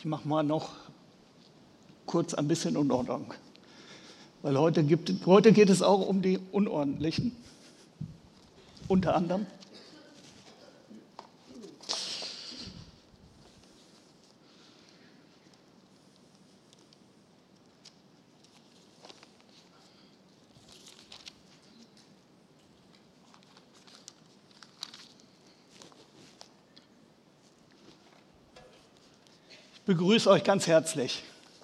Ich mache mal noch kurz ein bisschen Unordnung. Weil heute geht es auch um die Unordentlichen, unter anderem. Ich begrüße euch ganz herzlich.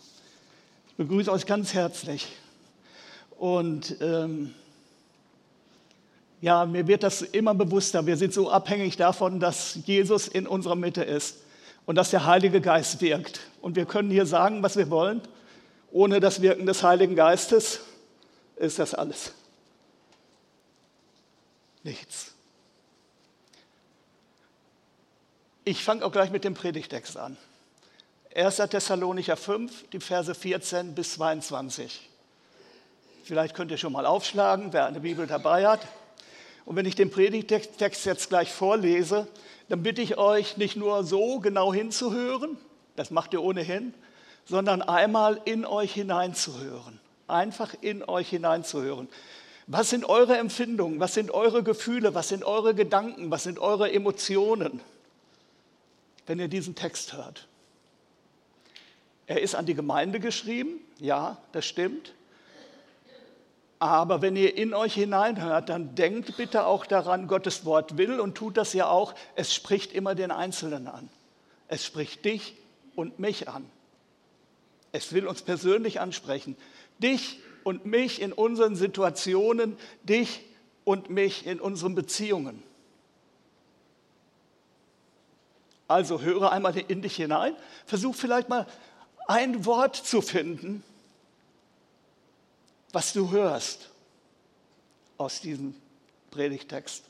Und mir wird das immer bewusster. Wir sind so abhängig davon, dass Jesus in unserer Mitte ist und dass der Heilige Geist wirkt. Und wir können hier sagen, was wir wollen. Ohne das Wirken des Heiligen Geistes ist das alles nichts. Ich fange auch gleich mit dem Predigtext an. 1. Thessalonicher 5, die Verse 14 bis 22. Vielleicht könnt ihr schon mal aufschlagen, wer eine Bibel dabei hat. Und wenn ich den Predigtext jetzt gleich vorlese, dann bitte ich euch, nicht nur so genau hinzuhören, das macht ihr ohnehin, sondern einmal in euch hineinzuhören. Einfach in euch hineinzuhören. Was sind eure Empfindungen? Was sind eure Gefühle? Was sind eure Gedanken? Was sind eure Emotionen, wenn ihr diesen Text hört? Er ist an die Gemeinde geschrieben, ja, das stimmt. Aber wenn ihr in euch hineinhört, dann denkt bitte auch daran, Gottes Wort will und tut das ja auch, es spricht immer den Einzelnen an. Es spricht dich und mich an. Es will uns persönlich ansprechen. Dich und mich in unseren Situationen, dich und mich in unseren Beziehungen. Also höre einmal in dich hinein, versuch vielleicht mal ein Wort zu finden, was du hörst aus diesem Predigtext.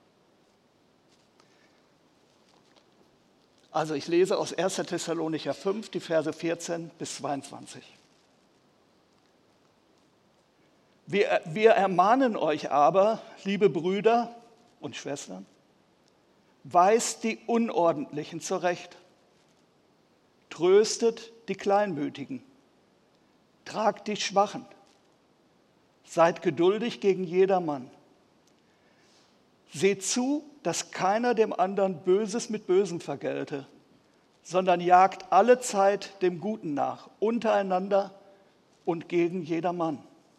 Also ich lese aus 1. Thessalonicher 5, die Verse 14 bis 22. Wir ermahnen euch aber, liebe Brüder und Schwestern, weist die Unordentlichen zurecht, tröstet die Kleinmütigen, tragt die Schwachen, seid geduldig gegen jedermann. Seht zu, dass keiner dem anderen Böses mit Bösem vergelte, sondern jagt allezeit dem Guten nach, untereinander und gegen jedermann.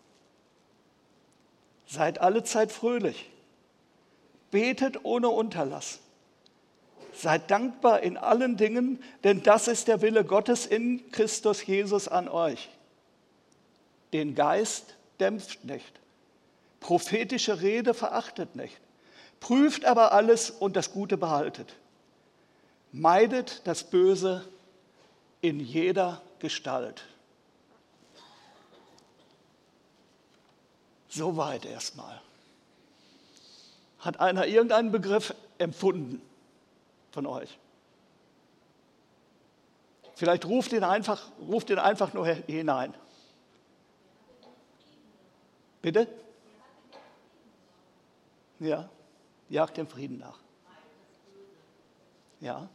Seid allezeit fröhlich, betet ohne Unterlass. Seid dankbar in allen Dingen, denn das ist der Wille Gottes in Christus Jesus an euch. Den Geist dämpft nicht, prophetische Rede verachtet nicht, prüft aber alles und das Gute behaltet. Meidet das Böse in jeder Gestalt. Soweit erstmal. Hat einer irgendeinen Begriff empfunden von euch? Vielleicht ruft ihn einfach nur hinein. Bitte? Ja, jagt dem Frieden nach. Ja.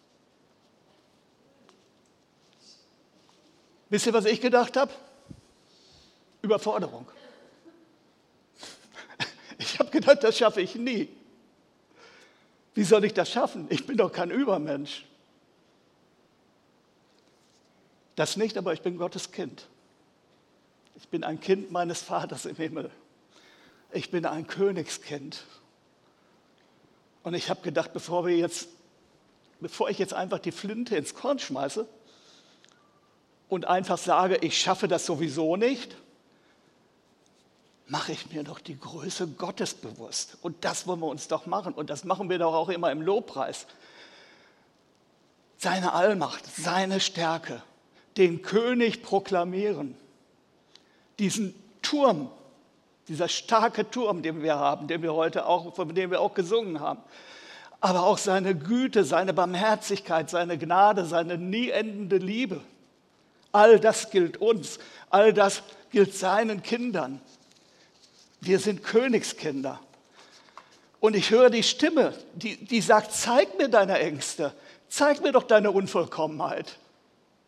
Wisst ihr, was ich gedacht habe? Überforderung. Ich habe gedacht, das schaffe ich nie. Wie soll ich das schaffen? Ich bin doch kein Übermensch. Das nicht, aber ich bin Gottes Kind. Ich bin ein Kind meines Vaters im Himmel. Ich bin ein Königskind. Und ich habe gedacht, bevor ich jetzt einfach die Flinte ins Korn schmeiße und einfach sage, ich schaffe das sowieso nicht, mache ich mir doch die Größe Gottes bewusst. Und das wollen wir uns doch machen. Und das machen wir doch auch immer im Lobpreis. Seine Allmacht, seine Stärke, den König proklamieren. Diesen Turm, dieser starke Turm, den wir haben, von dem wir auch gesungen haben. Aber auch seine Güte, seine Barmherzigkeit, seine Gnade, seine nie endende Liebe. All das gilt uns. All das gilt seinen Kindern. Wir sind Königskinder. Und ich höre die Stimme, die sagt, zeig mir deine Ängste, zeig mir doch deine Unvollkommenheit.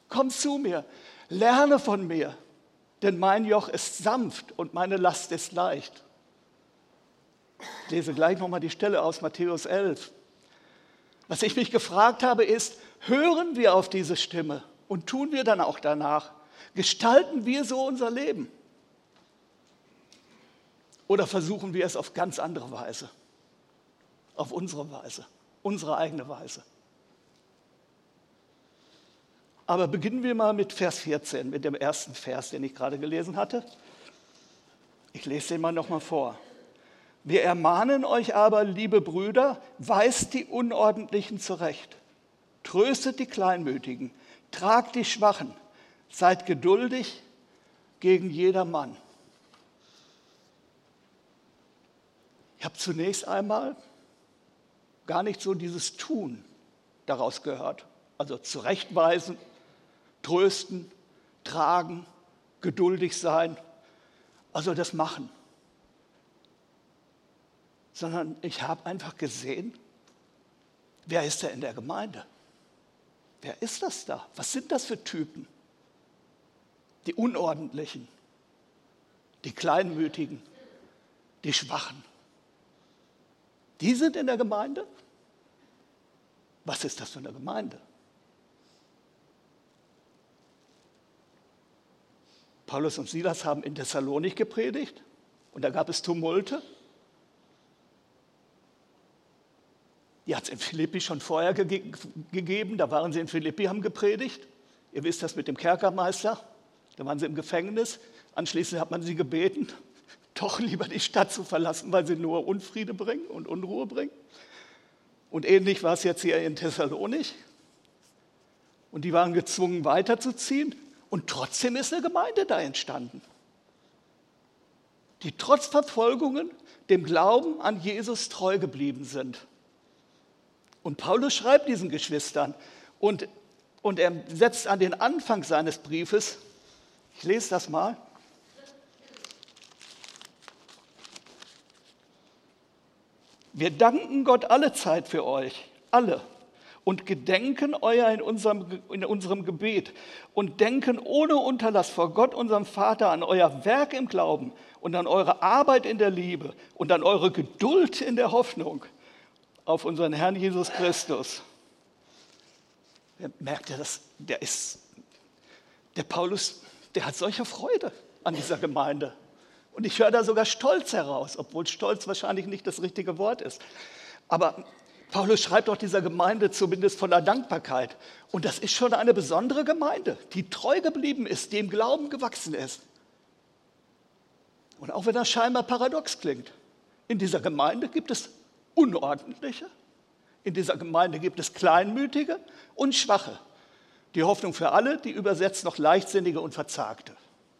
Komm zu mir, lerne von mir, denn mein Joch ist sanft und meine Last ist leicht. Ich lese gleich nochmal die Stelle aus Matthäus 11. Was ich mich gefragt habe, ist, hören wir auf diese Stimme und tun wir dann auch danach? Gestalten wir so unser Leben? Oder versuchen wir es auf ganz andere Weise? Auf unsere Weise, unsere eigene Weise. Aber beginnen wir mal mit Vers 14, mit dem ersten Vers, den ich gerade gelesen hatte. Ich lese den mal nochmal vor. Wir ermahnen euch aber, liebe Brüder, weist die Unordentlichen zurecht, tröstet die Kleinmütigen, tragt die Schwachen, seid geduldig gegen jedermann. Ich habe zunächst einmal gar nicht so dieses Tun daraus gehört. Also zurechtweisen, trösten, tragen, geduldig sein, also das Machen. Sondern ich habe einfach gesehen, wer ist da in der Gemeinde? Wer ist das da? Was sind das für Typen? Die Unordentlichen, die Kleinmütigen, die Schwachen. Die sind in der Gemeinde? Was ist das für eine Gemeinde? Paulus und Silas haben in Thessalonik gepredigt und da gab es Tumulte. Die hat es in Philippi schon vorher gegeben, da waren sie in Philippi, haben gepredigt. Ihr wisst das mit dem Kerkermeister, da waren sie im Gefängnis. Anschließend hat man sie gebeten, doch lieber die Stadt zu verlassen, weil sie nur Unfriede bringen und Unruhe bringen. Und ähnlich war es jetzt hier in Thessalonik. Und die waren gezwungen weiterzuziehen. Und trotzdem ist eine Gemeinde da entstanden, die trotz Verfolgungen dem Glauben an Jesus treu geblieben sind. Und Paulus schreibt diesen Geschwistern und er setzt an den Anfang seines Briefes, ich lese das mal, wir danken Gott allezeit für euch, alle, und gedenken euer in unserem Gebet und denken ohne Unterlass vor Gott, unserem Vater, an euer Werk im Glauben und an eure Arbeit in der Liebe und an eure Geduld in der Hoffnung auf unseren Herrn Jesus Christus. Merkt ihr das? Der Paulus, der hat solche Freude an dieser Gemeinde. Und ich höre da sogar Stolz heraus, obwohl Stolz wahrscheinlich nicht das richtige Wort ist. Aber Paulus schreibt auch dieser Gemeinde zumindest von der Dankbarkeit. Und das ist schon eine besondere Gemeinde, die treu geblieben ist, die im Glauben gewachsen ist. Und auch wenn das scheinbar paradox klingt, in dieser Gemeinde gibt es Unordentliche, in dieser Gemeinde gibt es Kleinmütige und Schwache. Die Hoffnung für alle, die übersetzt noch Leichtsinnige und Verzagte.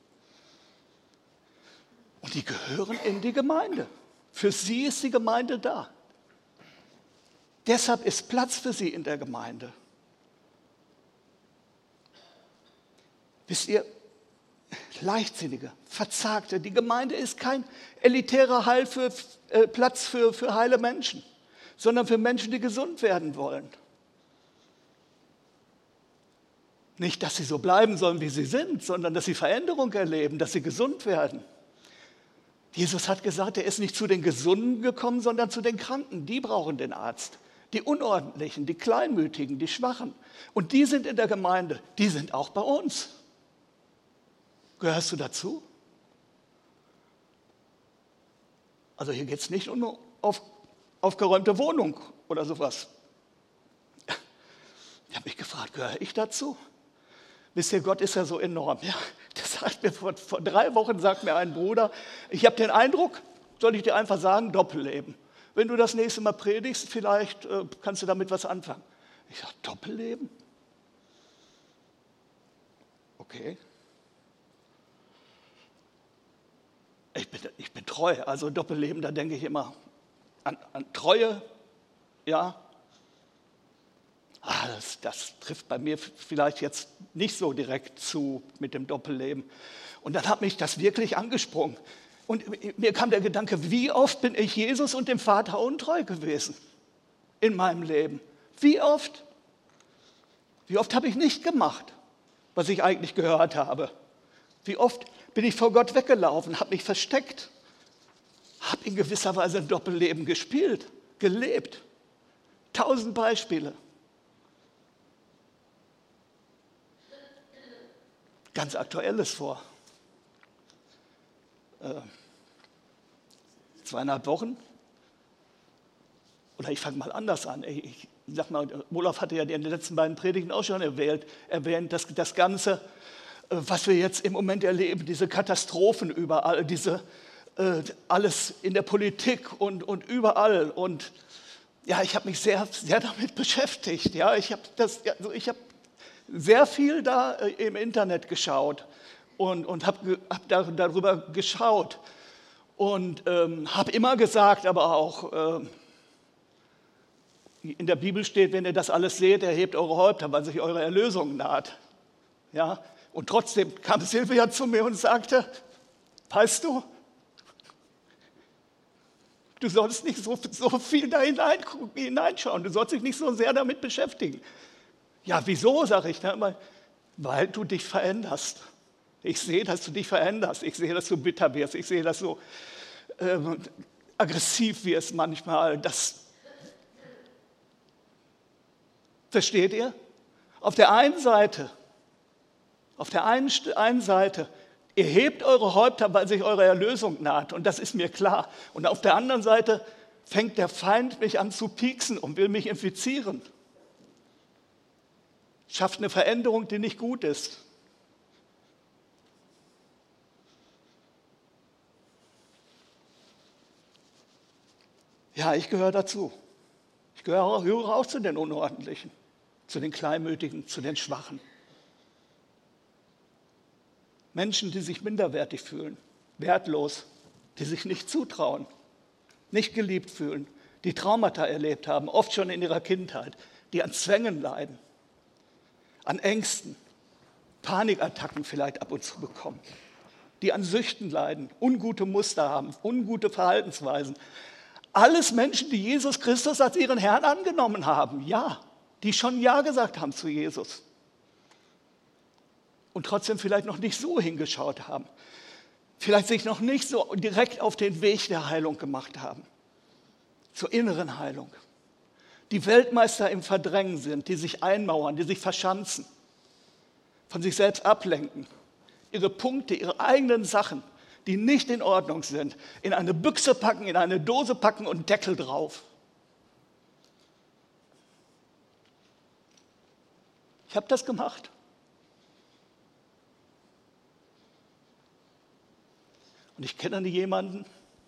Und die gehören in die Gemeinde. Für sie ist die Gemeinde da. Deshalb ist Platz für sie in der Gemeinde. Wisst ihr, Leichtsinnige, Verzagte, die Gemeinde ist kein elitärer Platz für heile Menschen, sondern für Menschen, die gesund werden wollen. Nicht, dass sie so bleiben sollen, wie sie sind, sondern dass sie Veränderung erleben, dass sie gesund werden. Jesus hat gesagt, er ist nicht zu den Gesunden gekommen, sondern zu den Kranken. Die brauchen den Arzt. Die Unordentlichen, die Kleinmütigen, die Schwachen. Und die sind in der Gemeinde, die sind auch bei uns. Gehörst du dazu? Also hier geht es nicht um aufgeräumte Wohnung oder sowas. Ich habe mich gefragt, gehöre ich dazu? Wisst ihr, Gott ist ja so enorm. Ja? Das sagt mir vor 3 Wochen, sagt mir ein Bruder, ich habe den Eindruck, soll ich dir einfach sagen, Doppelleben. Wenn du das nächste Mal predigst, vielleicht kannst du damit was anfangen. Ich sage, Doppelleben? Okay. Ich bin treu, also Doppelleben, da denke ich immer an Treue, ja. Das trifft bei mir vielleicht jetzt nicht so direkt zu mit dem Doppelleben. Und dann hat mich das wirklich angesprungen. Und mir kam der Gedanke, wie oft bin ich Jesus und dem Vater untreu gewesen in meinem Leben? Wie oft? Wie oft habe ich nicht gemacht, was ich eigentlich gehört habe. Wie oft bin ich vor Gott weggelaufen, habe mich versteckt, habe in gewisser Weise ein Doppelleben gespielt, gelebt. 1000 Beispiele. Ganz Aktuelles vor 2,5 Wochen. Oder ich fange mal anders an. Ich sag mal, Olaf hatte ja in den letzten beiden Predigten auch schon erwähnt, dass das Ganze, was wir jetzt im Moment erleben, diese Katastrophen überall, alles in der Politik und überall. Und ja, ich habe mich sehr, sehr damit beschäftigt. Ja, ich habe sehr viel da im Internet geschaut und habe darüber geschaut und habe immer gesagt, aber auch in der Bibel steht, wenn ihr das alles seht, erhebt eure Häupter, weil sich eure Erlösung naht. Ja? Und trotzdem kam Silvia zu mir und sagte, weißt du, du sollst nicht so viel da hineinschauen, du sollst dich nicht so sehr damit beschäftigen. Ja, wieso, sage ich, ne? Weil du dich veränderst. Ich sehe, dass du dich veränderst. Ich sehe, dass du bitter wirst. Ich sehe, dass du aggressiv wirst manchmal. Versteht ihr? Auf der einen Seite, ihr hebt eure Häupter, weil sich eure Erlösung naht. Und das ist mir klar. Und auf der anderen Seite fängt der Feind mich an zu pieksen und will mich infizieren. Schafft eine Veränderung, die nicht gut ist. Ja, ich gehöre dazu. Ich gehöre auch zu den Unordentlichen, zu den Kleinmütigen, zu den Schwachen. Menschen, die sich minderwertig fühlen, wertlos, die sich nicht zutrauen, nicht geliebt fühlen, die Traumata erlebt haben, oft schon in ihrer Kindheit, die an Zwängen leiden, an Ängsten, Panikattacken vielleicht ab und zu bekommen, die an Süchten leiden, ungute Muster haben, ungute Verhaltensweisen. Alles Menschen, die Jesus Christus als ihren Herrn angenommen haben, ja, die schon Ja gesagt haben zu Jesus und trotzdem vielleicht noch nicht so hingeschaut haben, vielleicht sich noch nicht so direkt auf den Weg der Heilung gemacht haben, zur inneren Heilung. Die Weltmeister im Verdrängen sind, die sich einmauern, die sich verschanzen, von sich selbst ablenken, ihre Punkte, ihre eigenen Sachen, die nicht in Ordnung sind, in eine Büchse packen, in eine Dose packen und Deckel drauf. Ich habe das gemacht. Und ich kenne jemanden,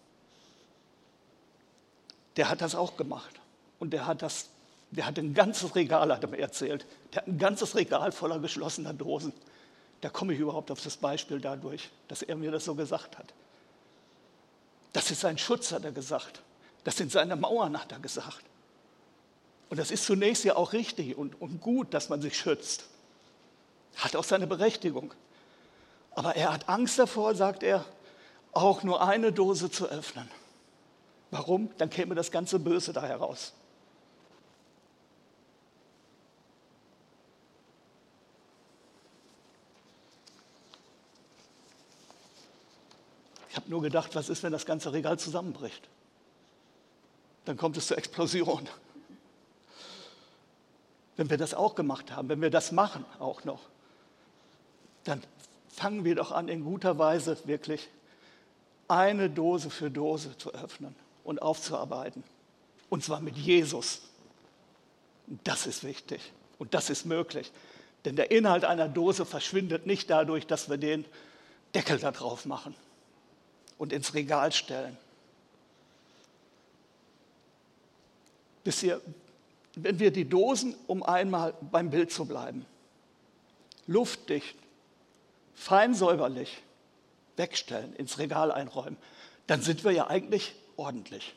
der hat das auch gemacht. Und der hat ein ganzes Regal, hat er mir erzählt. Der hat ein ganzes Regal voller geschlossener Dosen. Da komme ich überhaupt auf das Beispiel dadurch, dass er mir das so gesagt hat. Das ist sein Schutz, hat er gesagt. Das sind seine Mauern, hat er gesagt. Und das ist zunächst ja auch richtig und gut, dass man sich schützt. Hat auch seine Berechtigung. Aber er hat Angst davor, sagt er, auch nur eine Dose zu öffnen. Warum? Dann käme das ganze Böse da heraus. Ich habe nur gedacht, was ist, wenn das ganze Regal zusammenbricht? Dann kommt es zur Explosion. Wenn wir das auch gemacht haben, wenn wir das machen auch noch, dann fangen wir doch an, in guter Weise wirklich eine Dose für Dose zu öffnen und aufzuarbeiten. Und zwar mit Jesus. Und das ist wichtig und das ist möglich. Denn der Inhalt einer Dose verschwindet nicht dadurch, dass wir den Deckel da drauf machen und ins Regal stellen. Wisst ihr, wenn wir die Dosen, um einmal beim Bild zu bleiben, luftdicht, fein säuberlich wegstellen, ins Regal einräumen, dann sind wir ja eigentlich ordentlich.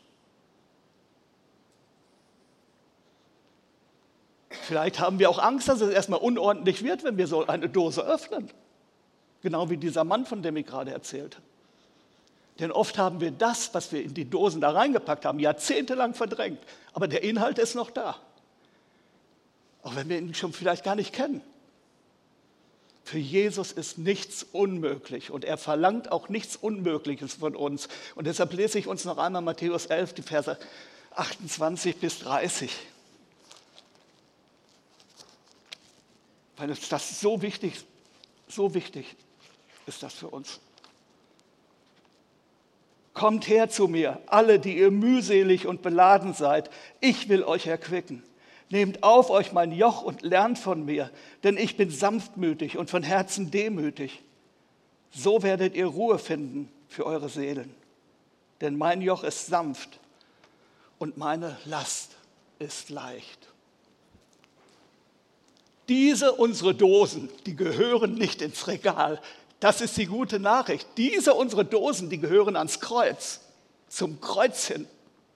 Vielleicht haben wir auch Angst, dass es erstmal unordentlich wird, wenn wir so eine Dose öffnen. Genau wie dieser Mann, von dem ich gerade erzählte. Denn oft haben wir das, was wir in die Dosen da reingepackt haben, jahrzehntelang verdrängt. Aber der Inhalt ist noch da. Auch wenn wir ihn schon vielleicht gar nicht kennen. Für Jesus ist nichts unmöglich und er verlangt auch nichts Unmögliches von uns. Und deshalb lese ich uns noch einmal Matthäus 11, die Verse 28 bis 30. Weil es das so wichtig ist das für uns. Kommt her zu mir, alle, die ihr mühselig und beladen seid, ich will euch erquicken. Nehmt auf euch mein Joch und lernt von mir, denn ich bin sanftmütig und von Herzen demütig. So werdet ihr Ruhe finden für eure Seelen. Denn mein Joch ist sanft und meine Last ist leicht. Diese, unsere Dosen, die gehören nicht ins Regal. Das ist die gute Nachricht. Diese, unsere Dosen, die gehören ans Kreuz, zum Kreuz hin.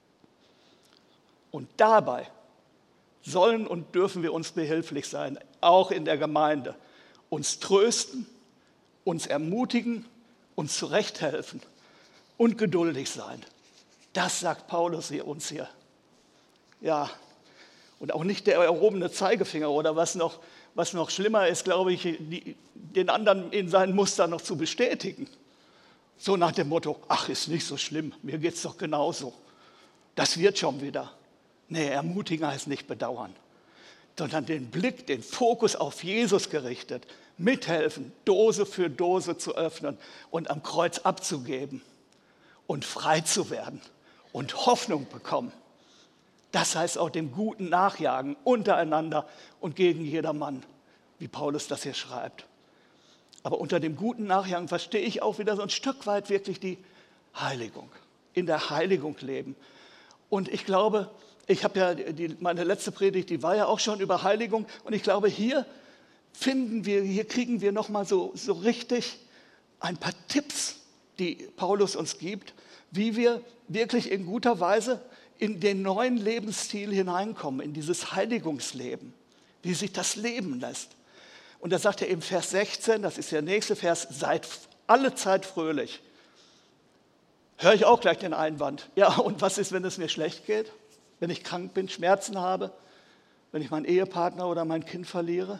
Und dabei sollen und dürfen wir uns behilflich sein, auch in der Gemeinde. Uns trösten, uns ermutigen, uns zurechthelfen und geduldig sein. Das sagt Paulus uns hier. Ja, und auch nicht der erhobene Zeigefinger oder was noch schlimmer ist, glaube ich, den anderen in seinen Mustern noch zu bestätigen. So nach dem Motto, ach, ist nicht so schlimm, mir geht es doch genauso. Das wird schon wieder. Nee, ermutigen heißt nicht bedauern, sondern den Blick, den Fokus auf Jesus gerichtet, mithelfen, Dose für Dose zu öffnen und am Kreuz abzugeben und frei zu werden und Hoffnung bekommen. Das heißt auch dem Guten nachjagen, untereinander und gegen jedermann, wie Paulus das hier schreibt. Aber unter dem Guten nachjagen verstehe ich auch wieder so ein Stück weit wirklich die Heiligung, in der Heiligung leben. Und ich glaube, ich habe ja meine letzte Predigt, die war ja auch schon über Heiligung. Und ich glaube, hier kriegen wir nochmal so richtig ein paar Tipps, die Paulus uns gibt, wie wir wirklich in guter Weise in den neuen Lebensstil hineinkommen, in dieses Heiligungsleben, wie sich das leben lässt. Und da sagt er eben Vers 16, das ist der nächste Vers, seid alle Zeit fröhlich. Höre ich auch gleich den Einwand. Ja, und was ist, wenn es mir schlecht geht? Wenn ich krank bin, Schmerzen habe? Wenn ich meinen Ehepartner oder mein Kind verliere?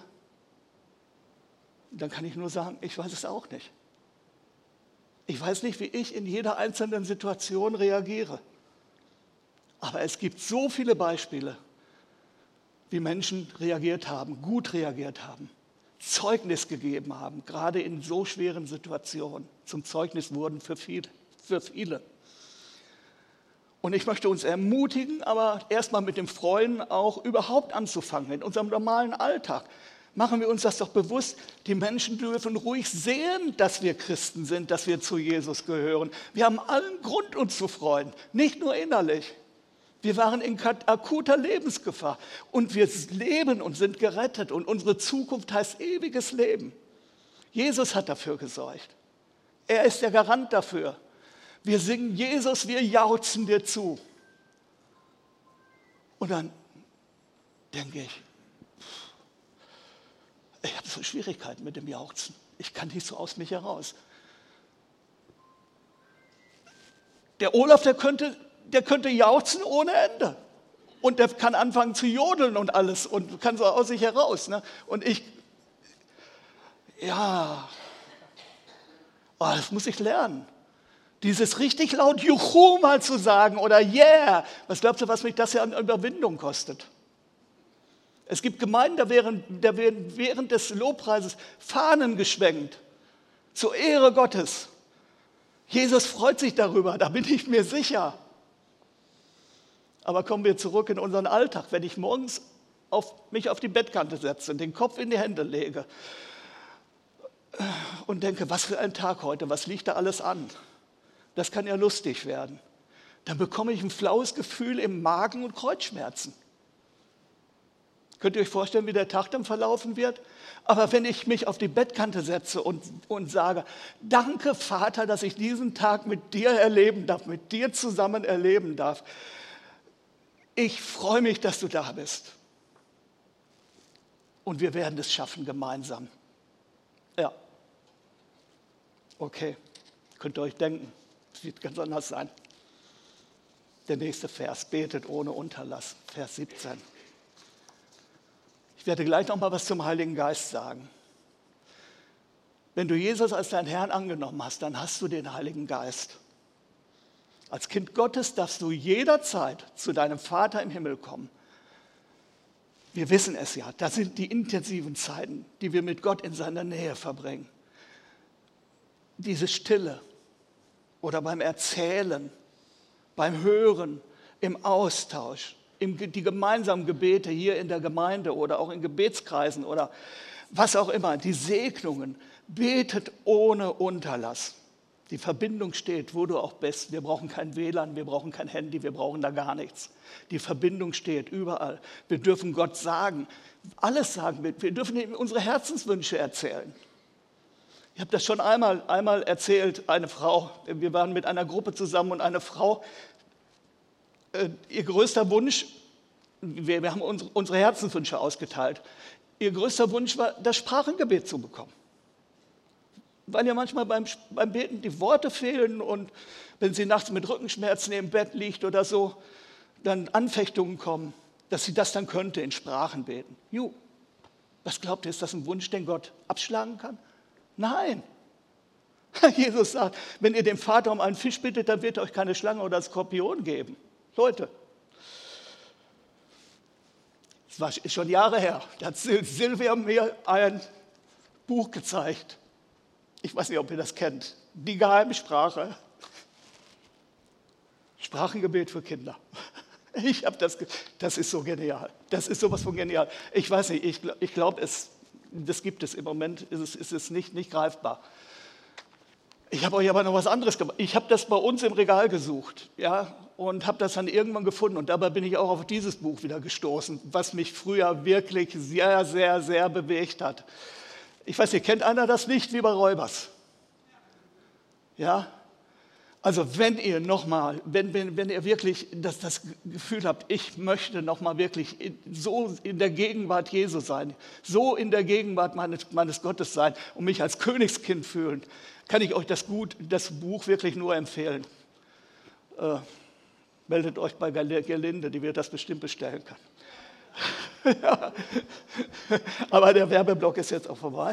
Dann kann ich nur sagen, ich weiß es auch nicht. Ich weiß nicht, wie ich in jeder einzelnen Situation reagiere. Aber es gibt so viele Beispiele, wie Menschen reagiert haben, gut reagiert haben, Zeugnis gegeben haben, gerade in so schweren Situationen, zum Zeugnis wurden für viele. Und ich möchte uns ermutigen, aber erstmal mit dem Freuen auch überhaupt anzufangen, in unserem normalen Alltag. Machen wir uns das doch bewusst, die Menschen dürfen ruhig sehen, dass wir Christen sind, dass wir zu Jesus gehören. Wir haben allen Grund, uns zu freuen, nicht nur innerlich. Wir waren in akuter Lebensgefahr und wir leben und sind gerettet und unsere Zukunft heißt ewiges Leben. Jesus hat dafür gesorgt. Er ist der Garant dafür. Wir singen Jesus, wir jauchzen dir zu. Und dann denke ich habe so Schwierigkeiten mit dem Jauchzen. Ich kann nicht so aus mich heraus. Der Olaf, der könnte jauchzen ohne Ende. Und der kann anfangen zu jodeln und alles und kann so aus sich heraus. Ne? Und das muss ich lernen. Dieses richtig laut Juhu mal zu sagen oder Yeah. Was glaubst du, was mich das ja an Überwindung kostet? Es gibt Gemeinden, da werden während des Lobpreises Fahnen geschwenkt. Zur Ehre Gottes. Jesus freut sich darüber, da bin ich mir sicher. Aber kommen wir zurück in unseren Alltag. Wenn ich morgens mich auf die Bettkante setze, den Kopf in die Hände lege und denke, was für ein Tag heute, was liegt da alles an? Das kann ja lustig werden. Dann bekomme ich ein flaues Gefühl im Magen und Kreuzschmerzen. Könnt ihr euch vorstellen, wie der Tag dann verlaufen wird? Aber wenn ich mich auf die Bettkante setze und sage, danke Vater, dass ich diesen Tag mit dir erleben darf, mit dir zusammen erleben darf. Ich freue mich, dass du da bist. Und wir werden es schaffen gemeinsam. Ja. Okay, könnt ihr euch denken, es wird ganz anders sein. Der nächste Vers, betet ohne Unterlass, Vers 17. Ich werde gleich noch mal was zum Heiligen Geist sagen. Wenn du Jesus als deinen Herrn angenommen hast, dann hast du den Heiligen Geist. Als Kind Gottes darfst du jederzeit zu deinem Vater im Himmel kommen. Wir wissen es ja, das sind die intensiven Zeiten, die wir mit Gott in seiner Nähe verbringen. Diese Stille oder beim Erzählen, beim Hören, im Austausch, die gemeinsamen Gebete hier in der Gemeinde oder auch in Gebetskreisen oder was auch immer, die Segnungen, betet ohne Unterlass. Die Verbindung steht, wo du auch bist. Wir brauchen kein WLAN, wir brauchen kein Handy, wir brauchen da gar nichts. Die Verbindung steht überall. Wir dürfen Gott sagen, alles sagen. Wir dürfen ihm unsere Herzenswünsche erzählen. Ich habe das schon einmal erzählt, eine Frau, wir waren mit einer Gruppe zusammen und eine Frau, ihr größter Wunsch, wir haben unsere Herzenswünsche ausgeteilt, ihr größter Wunsch war, das Sprachengebet zu bekommen. Weil ja manchmal beim Beten die Worte fehlen und wenn sie nachts mit Rückenschmerzen im Bett liegt oder so, dann Anfechtungen kommen, dass sie das dann könnte, in Sprachen beten. Was glaubt ihr, ist das ein Wunsch, den Gott abschlagen kann? Nein. Jesus sagt, wenn ihr dem Vater um einen Fisch bittet, dann wird er euch keine Schlange oder Skorpion geben. Leute, das ist schon Jahre her, da hat Silvia mir ein Buch gezeigt. Ich weiß nicht, ob ihr das kennt. Die Geheimsprache. Sprachengebet für Kinder. Ich habe das ist so genial. Das ist sowas von genial. Ich weiß nicht, ich glaube, das gibt es im Moment, ist es nicht greifbar. Ich habe euch aber noch was anderes gemacht. Ich habe das bei uns im Regal gesucht, ja, und habe das dann irgendwann gefunden. Und dabei bin ich auch auf dieses Buch wieder gestoßen, was mich früher wirklich sehr, sehr, sehr bewegt hat. Ich weiß nicht, kennt einer das nicht, wie bei Räubers? Ja? Also wenn ihr wirklich das Gefühl habt, ich möchte nochmal wirklich so in der Gegenwart Jesu sein, so in der Gegenwart meines Gottes sein und mich als Königskind fühlen, kann ich euch das Buch wirklich nur empfehlen. Meldet euch bei Gerlinde, die wird das bestimmt bestellen können. Ja. Aber der Werbeblock ist jetzt auch vorbei.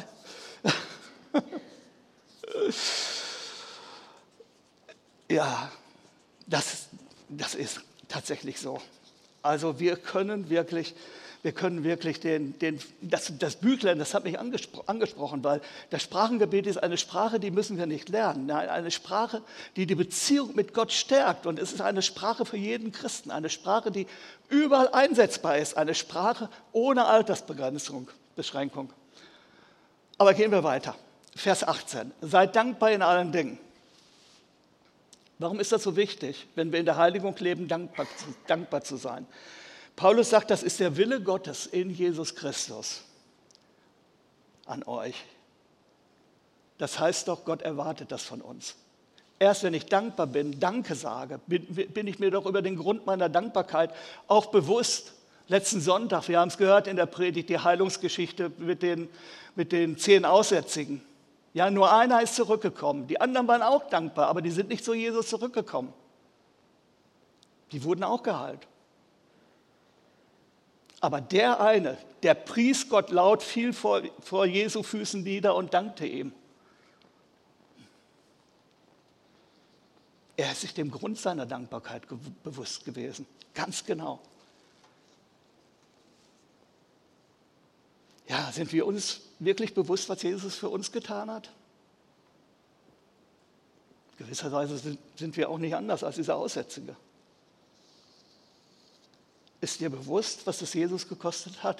Ja, das ist tatsächlich so. Also wir können wirklich das Büchlein, das hat mich angesprochen, weil das Sprachengebet ist eine Sprache, die müssen wir nicht lernen. Eine Sprache, die die Beziehung mit Gott stärkt. Und es ist eine Sprache für jeden Christen, eine Sprache, die überall einsetzbar ist, eine Sprache ohne Altersbeschränkung. Aber gehen wir weiter. Vers 18. Seid dankbar in allen Dingen. Warum ist das so wichtig, wenn wir in der Heiligung leben, dankbar zu sein? Paulus sagt, das ist der Wille Gottes in Jesus Christus an euch. Das heißt doch, Gott erwartet das von uns. Erst wenn ich dankbar bin, Danke sage, bin ich mir doch über den Grund meiner Dankbarkeit auch bewusst. Letzten Sonntag, wir haben es gehört in der Predigt, die Heilungsgeschichte mit den 10 Aussätzigen. Ja, nur einer ist zurückgekommen. Die anderen waren auch dankbar, aber die sind nicht zu Jesus zurückgekommen. Die wurden auch geheilt. Aber der eine, der pries Gott laut, fiel vor Jesu Füßen nieder und dankte ihm. Er ist sich dem Grund seiner Dankbarkeit bewusst gewesen. Ganz genau. Ja, sind wir uns wirklich bewusst, was Jesus für uns getan hat? Gewisserweise sind wir auch nicht anders als diese Aussätzige. Ist dir bewusst, was das Jesus gekostet hat?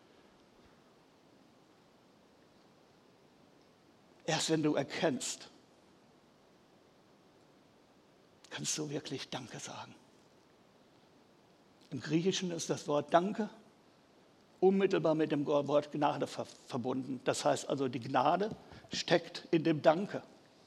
Erst wenn du erkennst, kannst du wirklich Danke sagen. Im Griechischen ist das Wort Danke unmittelbar mit dem Wort Gnade verbunden. Das heißt also, die Gnade steckt in dem Danke.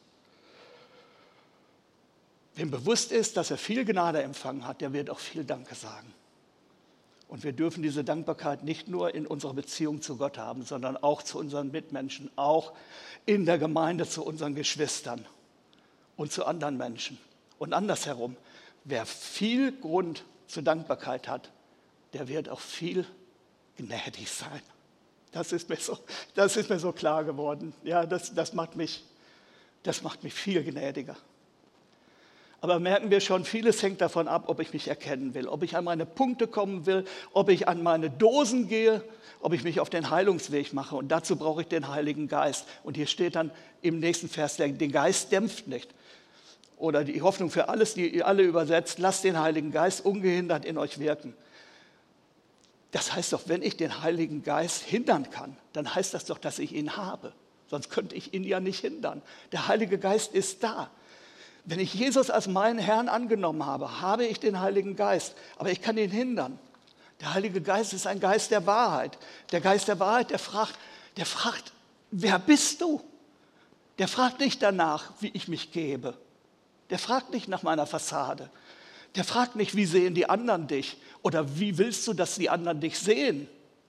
Wem bewusst ist, dass er viel Gnade empfangen hat, der wird auch viel Danke sagen. Und wir dürfen diese Dankbarkeit nicht nur in unserer Beziehung zu Gott haben, sondern auch zu unseren Mitmenschen, auch in der Gemeinde zu unseren Geschwistern und zu anderen Menschen. Und andersherum, wer viel Grund zur Dankbarkeit hat, der wird auch viel gnädig sein. Das ist mir so klar geworden. Ja, das macht mich viel gnädiger. Aber merken wir schon, vieles hängt davon ab, ob ich mich erkennen will, ob ich an meine Punkte kommen will, ob ich an meine Dosen gehe, ob ich mich auf den Heilungsweg mache. Und dazu brauche ich den Heiligen Geist. Und hier steht dann im nächsten Vers, den Geist dämpft nicht. Oder die Hoffnung für alles, die alle übersetzt, lasst den Heiligen Geist ungehindert in euch wirken. Das heißt doch, wenn ich den Heiligen Geist hindern kann, dann heißt das doch, dass ich ihn habe. Sonst könnte ich ihn ja nicht hindern. Der Heilige Geist ist da. Wenn ich Jesus als meinen Herrn angenommen habe, habe ich den Heiligen Geist, aber ich kann ihn hindern. Der Heilige Geist ist ein Geist der Wahrheit. Der Geist der Wahrheit, der fragt, wer bist du? Der fragt nicht danach, wie ich mich gebe. Der fragt nicht nach meiner Fassade. Der fragt nicht, wie sehen die anderen dich? Oder wie willst du, dass die anderen dich sehen?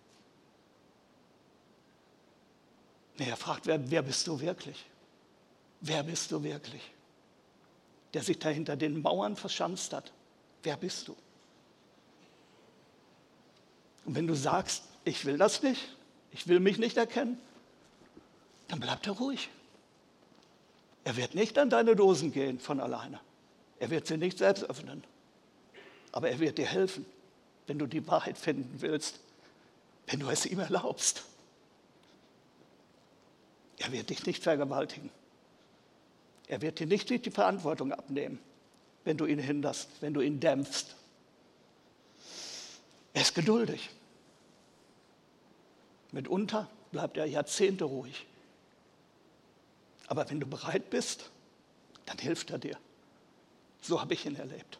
Nee, er fragt, wer bist du wirklich? Wer bist du wirklich? Der sich da hinter den Mauern verschanzt hat. Wer bist du? Und wenn du sagst, ich will das nicht, ich will mich nicht erkennen, dann bleibt er ruhig. Er wird nicht an deine Dosen gehen von alleine. Er wird sie nicht selbst öffnen. Aber er wird dir helfen, wenn du die Wahrheit finden willst, wenn du es ihm erlaubst. Er wird dich nicht vergewaltigen. Er wird dir nicht die Verantwortung abnehmen, wenn du ihn hinderst, wenn du ihn dämpfst. Er ist geduldig. Mitunter bleibt er Jahrzehnte ruhig. Aber wenn du bereit bist, dann hilft er dir. So habe ich ihn erlebt.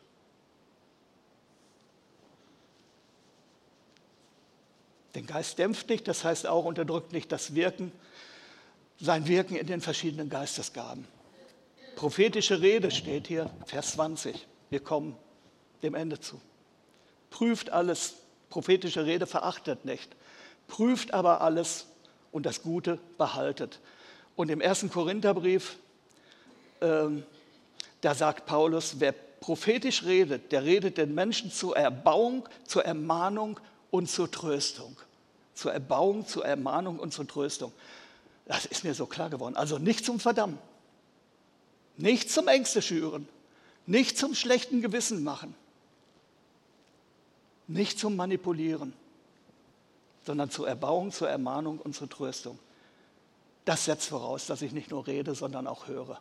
Den Geist dämpft nicht, das heißt auch unterdrückt nicht das Wirken, sein Wirken in den verschiedenen Geistesgaben. Prophetische Rede steht hier, Vers 20. Wir kommen dem Ende zu. Prüft alles, prophetische Rede verachtet nicht. Prüft aber alles und das Gute behaltet. Und im 1. Korintherbrief, da sagt Paulus, wer prophetisch redet, der redet den Menschen zur Erbauung, zur Ermahnung und zur Tröstung. Zur Erbauung, zur Ermahnung und zur Tröstung. Das ist mir so klar geworden. Also nicht zum Verdammen, nicht zum Ängste schüren, nicht zum schlechten Gewissen machen, nicht zum Manipulieren, sondern zur Erbauung, zur Ermahnung und zur Tröstung. Das setzt voraus, dass ich nicht nur rede, sondern auch höre.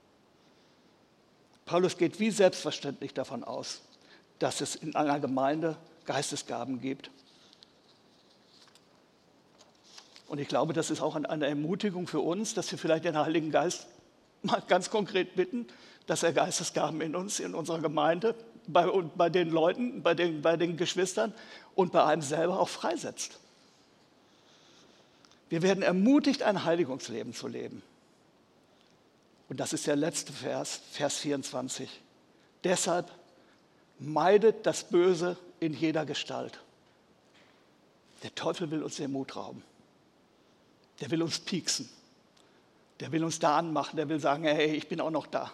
Paulus geht wie selbstverständlich davon aus, dass es in einer Gemeinde Geistesgaben gibt. Und ich glaube, das ist auch eine Ermutigung für uns, dass wir vielleicht den Heiligen Geist mal ganz konkret bitten, dass er Geistesgaben in uns, in unserer Gemeinde, bei den Leuten, bei den Geschwistern und bei einem selber auch freisetzt. Wir werden ermutigt, ein Heiligungsleben zu leben. Und das ist der letzte Vers, Vers 24. Deshalb meidet das Böse in jeder Gestalt. Der Teufel will uns den Mut rauben. Der will uns pieksen. Der will uns da anmachen. Der will sagen, hey, ich bin auch noch da.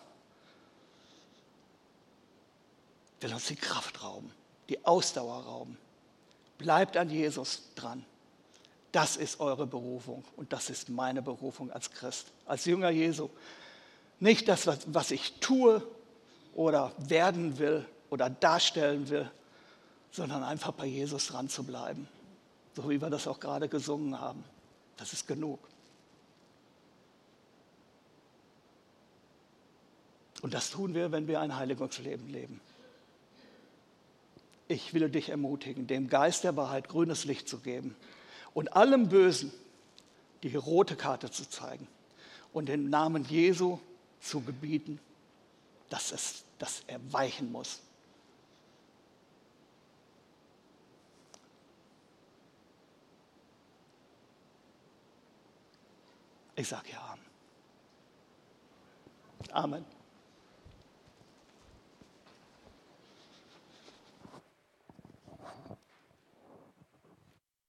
Der will uns die Kraft rauben, die Ausdauer rauben. Bleibt an Jesus dran. Das ist eure Berufung und das ist meine Berufung als Christ, als Jünger Jesu. Nicht das, was ich tue oder werden will oder darstellen will, sondern einfach bei Jesus dran zu bleiben. So wie wir das auch gerade gesungen haben. Das ist genug. Und das tun wir, wenn wir ein Heiligungsleben leben. Ich will dich ermutigen, dem Geist der Wahrheit grünes Licht zu geben und allem Bösen die rote Karte zu zeigen und im Namen Jesu zu gebieten, dass er weichen muss. Ich sage ja. Amen.